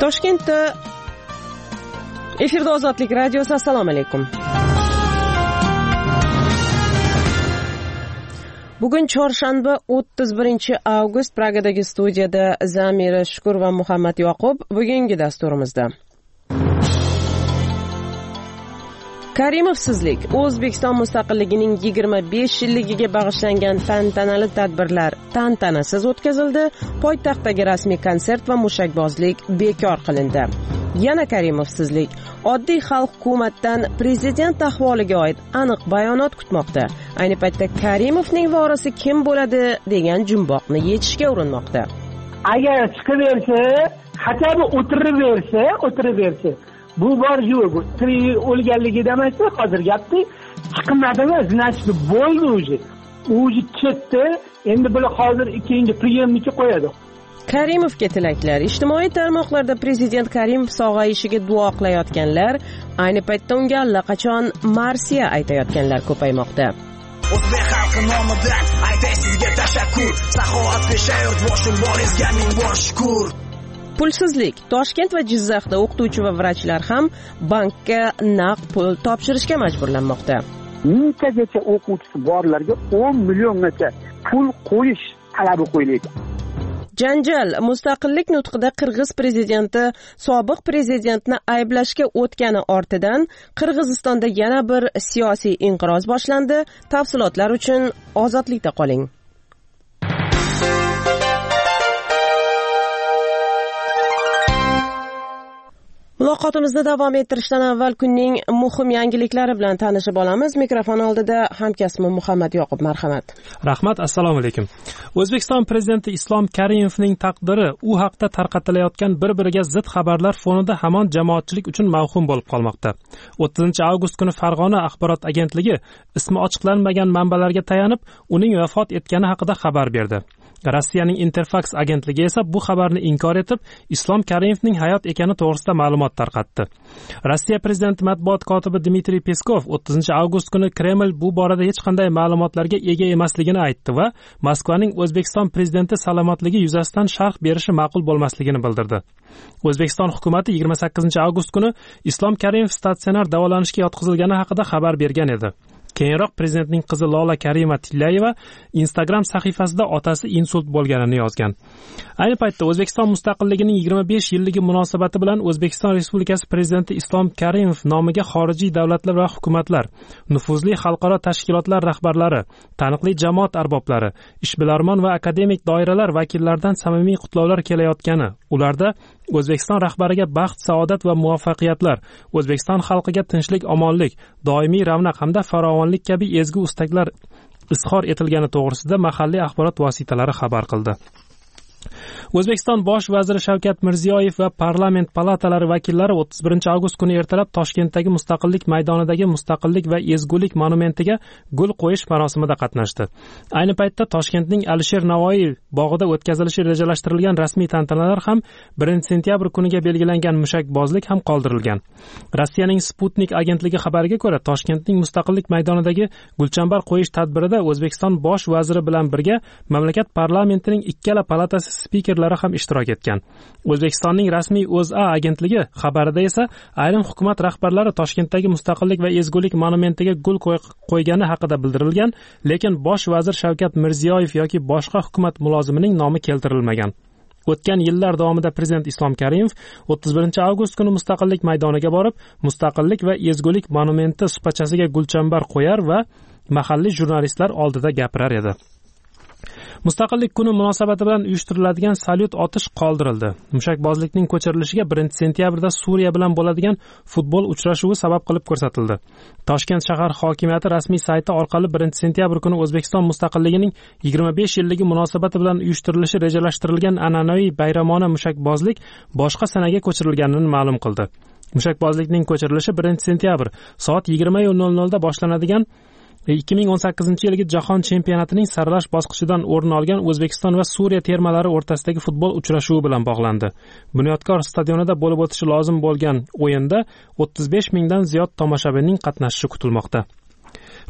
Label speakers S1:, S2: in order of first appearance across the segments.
S1: Toshkentda efirda Ozodlik radiosi. Assalomu alaykum. Bugun chorshanba 31-avgust. Pragadagi studiyada Zamira Shukur va Muhammad Yoqub. Bugungi dasturimizda Karimovsizlik, O'zbekiston mustaqilligining 25 yilligiga bag'ishlangan tantanali tadbirlar tantanasiz o'tkazildi. Poytaxtdagi rasmiy konsert va mushakbozlik bekor qilindi. Yana Karimovsizlik, oddiy xalq hukumatdan prezident ahvoliga oid aniq bayonot kutmoqda. Ayni paytda Karimovning vorisi kim bo'ladi degan jumboqni yechishga urinmoqda.
S2: Agar chiqaversa, hatto o'tirib bersa, bu bor yo'q. O'lganligida emas, hozir gapdi. Chiqmadimi? Значит, bo'ldi уже. Уже ketdi. Endi bular hozir ikkinchi priyomniki qo'yadi.
S1: Karimovga tilaklar. Ijtimoiy tarmoqlarda prezident Karimov sog'ayishiga duo qilayotganlar, ayni paytda unga allaqachon marsiya aytayotganlar ko'paymoqda.
S3: O'zbek xalqi nomidan aytay sizga tashakkur. Saxovat pesha yurtboshim boringizga ming bor shukr.
S1: Pulsizlik. Toshkent va Jizzaxda o'qituvchi va vrachlar ham bankka naqd pul topshirishga majburlanmoqda.
S2: Mingtagacha o'quvchisi borlarga 10 milliongacha pul qo'yish talabi qo'yiladi.
S1: Janjal. Mustaqillik nutqida Qirg'iz prezidenti sobiq prezidentni ayblashga o'tgani ortidan Qirg'izistonda yana bir siyosiy inqiroz boshlandi. Tafsilotlar uchun Ozodlikda qoling. Muloqotimizni davom ettirishdan avval kunning muhim yangiliklari bilan tanishib olamiz. Mikrofon oldida hamkasbim Muhammad Yoqub. Marhamat.
S4: Rahmat. Assalomu alaykum. O'zbekiston prezidenti Islom Karimovning taqdiri u haqda tarqatilayotgan bir-biriga zid xabarlar fonida hamon jamoatchilik uchun mavhum bo'lib qolmoqda. 30-avgust kuni Farg'ona axborot agentligi ismi ochiqlanmagan manbalarga tayanib, uning vafot etgani haqida xabar berdi. Rossiyaning Interfax agentligi esa bu xabarni inkor etib, Islom Karimovning hayot ekani to'g'risida ma'lumot tarqatdi. Rossiya prezidenti matbuot kotibi Dmitriy Peskov 30-avgust kuni Kreml bu borada hech qanday ma'lumotlarga ega emasligini aytdi va Moskvaning O'zbekiston prezidenti salomatligi yuzasidan sharh berishi ma'qul bo'lmasligini bildirdi. O'zbekiston hukumatı 28-avgust kuni Islom Karimov statsionar davolanishga yotqizilgani haqida xabar bergan edi. Keyinroq prezidentning qizi Lola Karimova-Tillayeva Instagram sahifasida otasi insult bo'lganini yozgan. Ayni paytda O'zbekiston mustaqilligining 25 yilligi munosabati bilan O'zbekiston Respublikasi prezidenti Islom Karimov nomiga xorijiy davlatlar va hukumatlar, nufuzli xalqaro tashkilotlar rahbarlari, taniqli jamoat arboblari, ishbilarmon va akademik doiralar vakillaridan samimiy qutlovlar kelayotgani, ularda O'zbekiston rahbariga baxt, saodat va muvaffaqiyatlar, O'zbekiston xalqiga tinchlik, omonlik, doimiy ravnaq hamda farovonlik kabi ezgu istaklar izhor etilgani to'g'risida mahalliy axborot vositalari xabar qildi. O'zbekiston bosh vaziri Shavkat Mirziyoyev va parlament palatalari vakillari 31-avgust kuni ertalab Toshkentdagi Mustaqillik maydonidagi Mustaqillik va ezgulik monumentiga gul qo'yish marosimida qatnashdi. Ayni paytda Toshkentning Alisher Navoiy bog'ida o'tkazilishi rejalashtirilgan rasmiy tantanalar ham 1-sentyabr kuniga belgilangan mushakbozlik ham qoldirilgan. Rossiyaning Sputnik agentligi xabariga ko'ra, Toshkentning Mustaqillik maydonidagi gulchambar qo'yish tadbirida O'zbekiston bosh vaziri bilan birga mamlakat parlamentining ikkala palatasi spikerlari ham ishtirok etgan. O'zbekistonning rasmiy O'zA agentligi xabarida esa ayrim hukumat rahbarlari Toshkentdagi Mustaqillik va ezgulik monumentiga gul qo'ygani haqida bildirilgan, lekin bosh vazir Shavkat Mirziyoyev yoki boshqa hukumat mulozimining nomi keltirilmagan. O'tgan yillar davomida prezident Islom Karimov 31-avgust kuni Mustaqillik maydoniga borib, Mustaqillik va ezgulik monumenti supachasiga gulchambar qo'yar va mahalliy jurnalistlar oldida gapirar edi. Mustaqillik kuni munosabati bilan uyushtiriladigan salyut otish qoldirildi. Mushakbozlikning ko'chirilishiga 1-sentyabrda Suriya bilan bo'ladigan futbol uchrashuvi sabab qilib ko'rsatildi. Toshkent shahar hokimiyati rasmiy sayti orqali 1-sentyabr kuni O'zbekiston mustaqilligining 25 yilligi munosabati bilan uyushtirilishi rejalashtirilgan an'anaviy bayramona mushakbozlik boshqa sanaga ko'chirilganini ma'lum qildi. Mushakbozlikning ko'chirilishi 1-sentyabr soat 20:00 da boshlanadigan 2018-yilgi jahon chempionatining saralash bosqichidan o'rin olgan O'zbekiston va Suriya termalari o'rtasidagi futbol uchrashuvi bilan bog'landi. Bunyodkor stadionida bo'lib o'tishi lozim bo'lgan o'yinda 35 mingdan ziyod tomoshabinning qatnashishi kutilmoqda.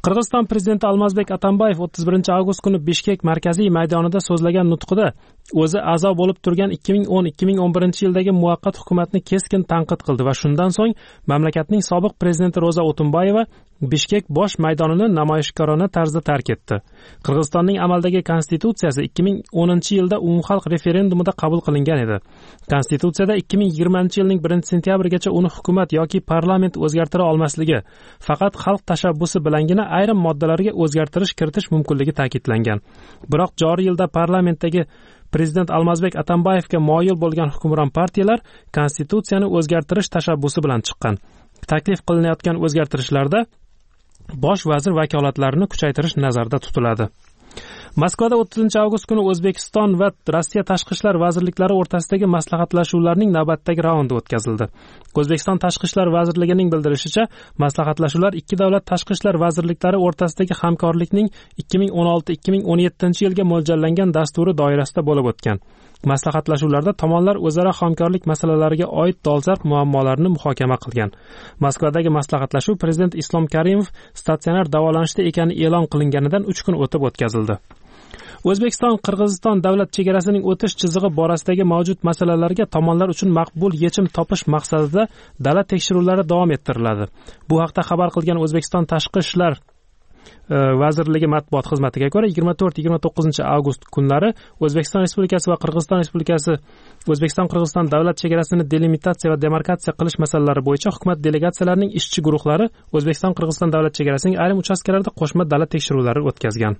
S4: Qirg'iziston prezidenti Almazbek Atambayev 31 avgust kuni Bishkek markaziy maydonida so'zlagan nutqida o'zi a'zo bo'lib turgan 2010-2011 yildagi muvaqqat hukumatni keskin tanqid qildi va shundan so'ng mamlakatning sobiq prezidenti Ro'za O'tunbayeva Bishkek bosh maydonini namoyishkorona tarzda tark etdi. Qirg'izistonning amaldagi konstitutsiyasi 2010 yilda umumxalq referendumida qabul qilingan edi. Konstitutsiyada 2020 yilning 1-sentyabrigacha uni hukumat yoki parlament o'zgartira olmasligi, faqat xalq tashabbusi bilangina ayrim moddalarga o'zgartirish kiritish mumkinligi ta'kidlangan. Biroq joriy yilda parlamentdagi prezident Almazbek Atambayevga moyil bo'lgan hukmron partiyalar konstitutsiyani o'zgartirish tashabbusi bilan chiqqan. Taklif qilinayotgan o'zgartirishlarda bosh vazir vakolatlarini kuchaytirish nazarda tutiladi. Moskvada 30 avgust kuni O'zbekiston va Rossiya tashqi ishlar vazirliklari o'rtasidagi maslahatlashuvlarning navbatdagi raundi o'tkazildi. O'zbekiston tashqi ishlar vazirligining bildirishicha, maslahatlashuvlar ikki davlat tashqi ishlar vazirliklari o'rtasidagi hamkorlikning 2016-2017 yilga mo'ljallangan dasturi doirasida bo'lib o'tgan. Maslahatlashuvlarda tomonlar o'zaro hamkorlik masalalariga oid dolzarb muammolarni muhokama qilgan. Moskvadagi maslahatlashuv prezident Islom Karimov statsionar davolanishda ekani e'lon qilinganidan 3 kun o'tib o'tkazildi. O'zbekiston Qirg'iziston davlat chegarasining o'tish chizig'i borasidagi mavjud masalalarga tomonlar uchun maqbul yechim topish maqsadida dala tekshiruvlari davom ettiriladi. Bu haqda xabar qilgan O'zbekiston Tashqi ishlar vazirligi matbuot xizmatiga ko'ra 24-29 avgust kunlari O'zbekiston Respublikasi va Qirg'iziston Respublikasi O'zbekiston-Qirg'iziston davlat chegarasini delimitatsiya va demarkatsiya qilish masalalari bo'yicha hukumat delegatsiyalarining ishchi guruhlari O'zbekiston-Qirg'iziston davlat chegarasining ayrim uchastkalarida qo'shma dala tekshiruvlari o'tkazgan.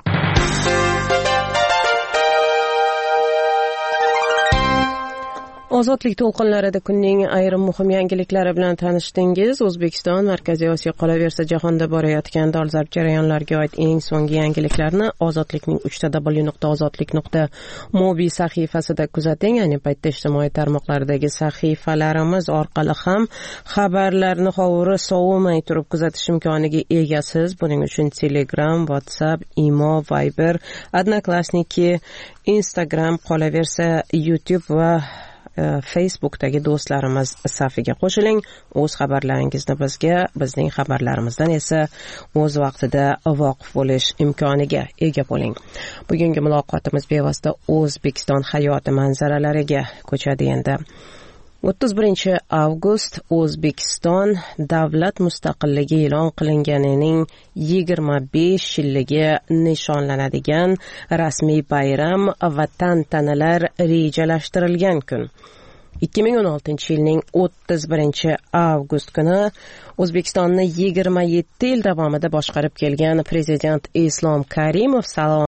S1: Ozodlik to'lqinlarida kunning ayrim muhim yangiliklari bilan tanishdingiz. O'zbekiston Markaziy Osiyo qolaversa jahonda borayotgan dolzarb jarayonlarga oid eng so'nggi yangiliklarni Ozodlikning 3w.ozodlik.mobi sahifasida kuzating. Ayni paytda ijtimoiy tarmoqlardagi sahifalarimiz orqali ham xabarlarni hovuri sovumay turib kuzatish imkoniga egasiz. Buning uchun Telegram, WhatsApp, Imo, Viber, Odnoklassniki, Instagram, qolaversa YouTube va Facebookdagi do'stlarimiz safiga qo'shiling. O'z xabarlaringizni bizga, bizning xabarlarimizdan esa o'z vaqtida voqif bo'lish imkoniga ega bo'ling. Bugungi muloqotimiz bevosita O'zbekiston hayoti manzaralariga ko'chadi endi. 31 avgust O'zbekiston davlat mustaqilligi e'lon qilinganining 25 yilligi nishonlanadigan rasmiy bayram va tantanalar rejalashtirilgan kun. 2016 yilning 31 avgust kuni O'zbekistonni 27 yil davomida boshqarib kelgan prezident Islom Karimov